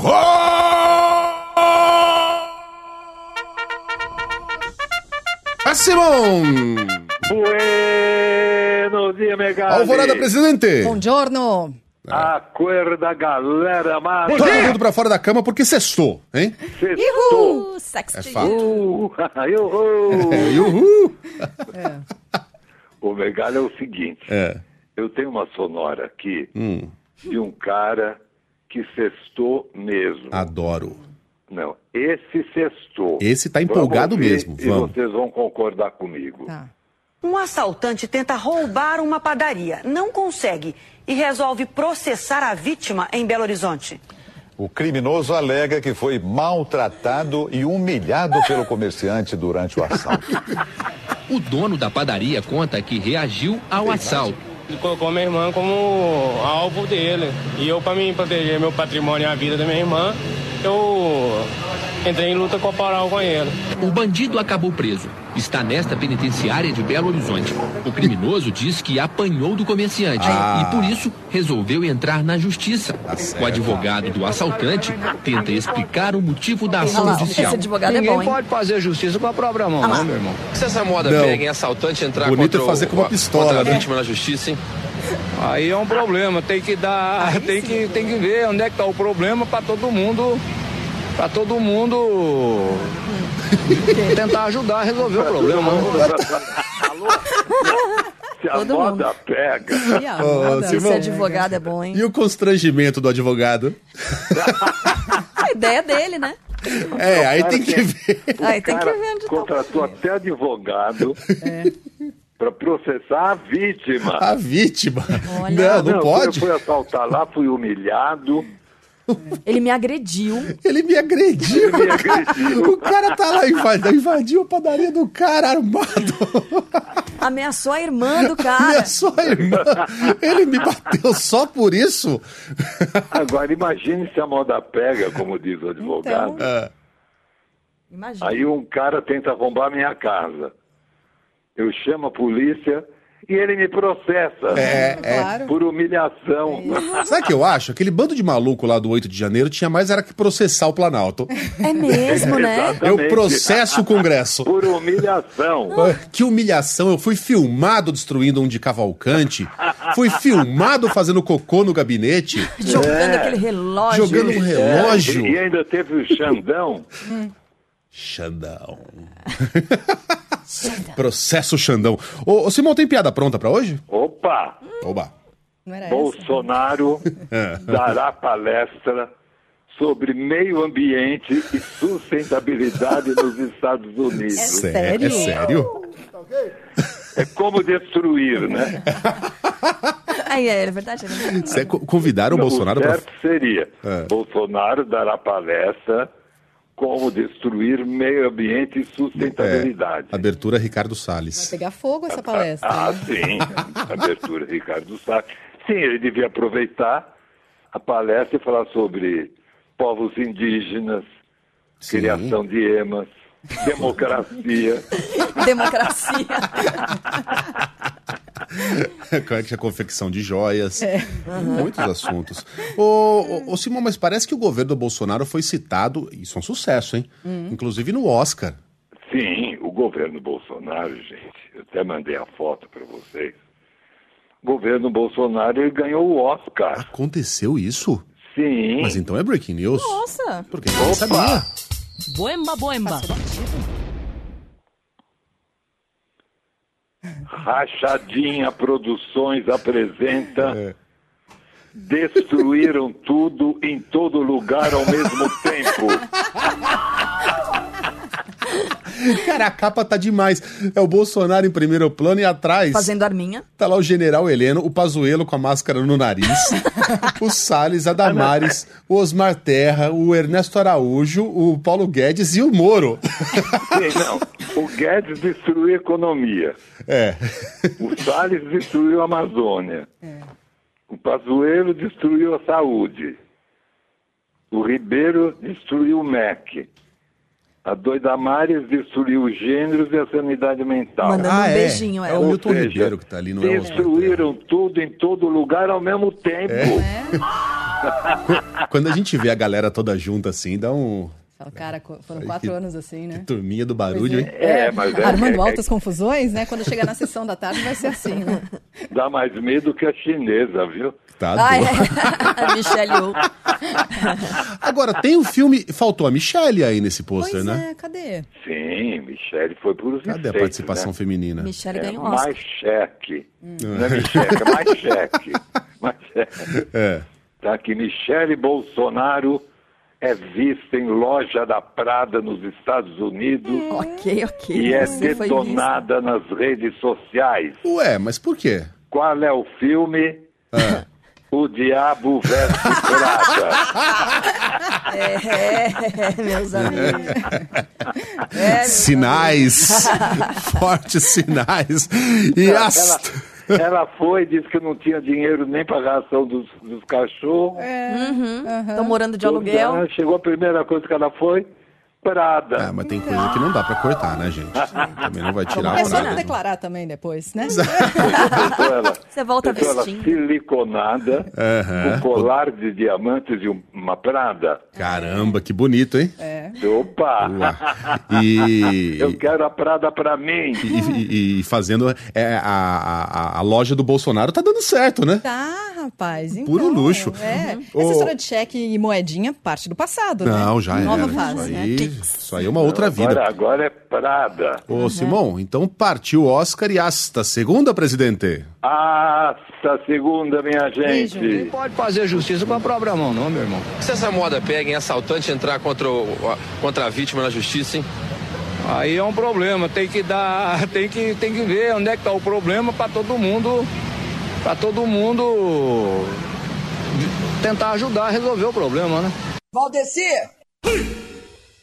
Simon! Buenos dias, Megali. Alvorada, presidente! Buongiorno! Acorda, galera, mano. Joga tudo pra fora da cama porque sextou, hein? Sextou. Sexy. É fato. Uhul. É. O Megali é o seguinte. Eu tenho uma sonora aqui de um cara que sextou mesmo. Adoro. Não, esse sextou. Esse tá empolgado mesmo. E Vamos. vocês vão concordar comigo. Tá. Um assaltante tenta roubar uma padaria, não consegue e resolve processar a vítima em Belo Horizonte. O criminoso alega que foi maltratado e humilhado pelo comerciante durante o assalto. O dono da padaria conta que reagiu ao assalto. Ele colocou minha irmã como alvo dele. E eu, para mim proteger meu patrimônio e a vida da minha irmã, eu entrei em luta corporal com ele. O bandido acabou preso. Está nesta penitenciária de Belo Horizonte. O criminoso diz que apanhou do comerciante e, por isso, resolveu entrar na justiça. O advogado do assaltante tenta explicar o motivo da ação judicial. Esse advogado é bom, hein? Pode fazer justiça com a própria mão, não, meu irmão. Se essa moda Não. pega em assaltante entrar Bonito contra é fazer com uma pistola, contra a né? vítima na justiça, hein? Aí é um problema, tem que dar, tem que ver onde é que tá o problema para todo mundo tentar ajudar a resolver o problema. Alô? Se a moda pega... E a moda? Simão. Esse advogado é bom, hein? E o constrangimento do advogado? A ideia dele, né? Aí tem que ver. Aí tem que cara ver onde tá. contratou até advogado para processar a vítima. A vítima. Olha. Não pode. Eu fui assaltar lá, fui humilhado. Ele me agrediu. Ele me agrediu. O cara tá lá invadiu a padaria do cara armado. Ameaçou a irmã do cara. Ameaçou a irmã. Ele me bateu só por isso. Agora, imagine se a moda pega, como diz o advogado. Então, imagina. Aí um cara tenta arrombar minha casa. Eu chamo a polícia e ele me processa. Claro. Por humilhação. Sabe o que eu acho? Aquele bando de maluco lá do 8 de janeiro tinha mais era que processar o Planalto. É mesmo, né? Exatamente. Eu processo o Congresso. Por humilhação. Que humilhação. Eu fui filmado destruindo um de Cavalcante. Fui filmado fazendo cocô no gabinete. Jogando aquele relógio. Jogando um relógio. E ainda teve o Xandão. Xandão. Processo Xandão. Ô, Simão, tem piada pronta pra hoje? Opa! Oba. Não era Bolsonaro dará palestra sobre meio ambiente e sustentabilidade nos Estados Unidos. sério? É sério? É como destruir, né? Aí é verdade. Convidaram o Bolsonaro O pra... certo seria, Bolsonaro dará palestra como destruir meio ambiente e sustentabilidade. Abertura Ricardo Salles. Vai pegar fogo essa palestra. Sim. Abertura Ricardo Salles. Sim, ele devia aproveitar a palestra e falar sobre povos indígenas, Sim. criação de emas, democracia. Democracia. A confecção de joias. Muitos assuntos. Ô, Simão, mas parece que o governo do Bolsonaro foi citado, isso é um sucesso, hein? Inclusive no Oscar. Sim, o governo Bolsonaro, gente, eu até mandei a foto para vocês. O governo Bolsonaro, ele ganhou o Oscar. Aconteceu isso? Sim. Mas então é breaking news? Nossa. Porque ninguém sabia. Boemba. Rachadinha Produções apresenta Destruíram Tudo em Todo Lugar ao Mesmo Tempo. Cara, a capa tá demais. É o Bolsonaro em primeiro plano e atrás... Fazendo arminha. Tá lá o General Heleno, o Pazuello com a máscara no nariz, o Salles, a Damares, o Osmar Terra, o Ernesto Araújo, o Paulo Guedes e o Moro. Sim, não. O Guedes destruiu a economia. O Salles destruiu a Amazônia. O Pazuello destruiu a saúde. O Ribeiro destruiu o MEC. A Doida Mares destruiu os gêneros e a sanidade mental. Mandando um beijinho. É o Milton Ribeiro que tá ali, não é o Osmar Destruíram tudo em todo lugar ao mesmo tempo. Quando a gente vê a galera toda junta assim, dá um... Cara, foram 4 anos assim, né? Turminha do barulho, hein? Mas armando altas confusões, né? Quando chegar na sessão da tarde vai ser assim, né? Dá mais medo que a chinesa, viu? Tá doido. A Michelle Yeoh. Agora, tem um filme... Faltou a Michelle aí nesse pôster, pois né? Cadê? Sim, Michelle foi por os Cadê a participação feminina? Michelle ganhou Oscar. Mais cheque. Não é Michelle, é mais cheque. Mais cheque. Tá aqui, Michelle Bolsonaro é vista em loja da Prada nos Estados Unidos. Ok. E é detonada nas redes sociais. Ué, mas por quê? Qual é o filme? O Diabo Veste Prada. Meus amigos. Sinais. Fortes sinais. E Ela foi, disse que não tinha dinheiro nem para a ração dos cachorros. Estão morando de aluguel. Chegou a primeira coisa que ela foi, Prada. Mas tem coisa que não dá pra cortar, né, gente? Também não vai tirar a É só Prada. não declarar também depois, né? Você volta vestindo. Ela siliconada, com colar de diamantes e uma Prada. Caramba, que bonito, hein? Opa! Eu quero a Prada pra mim. E fazendo... a loja do Bolsonaro tá dando certo, né? Tá, rapaz. Então, puro luxo. Essa história de cheque e moedinha parte do passado, né? Não, já era. Nova fase, Isso aí é uma outra vida. Agora é Prada. Ô, Simão, então partiu o Oscar e hasta segunda, presidente. Hasta segunda, minha gente. Não pode fazer justiça com a própria mão, não, meu irmão. Se essa moda pega em assaltante entrar contra a vítima na justiça, hein? Aí é um problema, tem que ver onde é que tá o problema para todo mundo tentar ajudar a resolver o problema, né? Valdeci!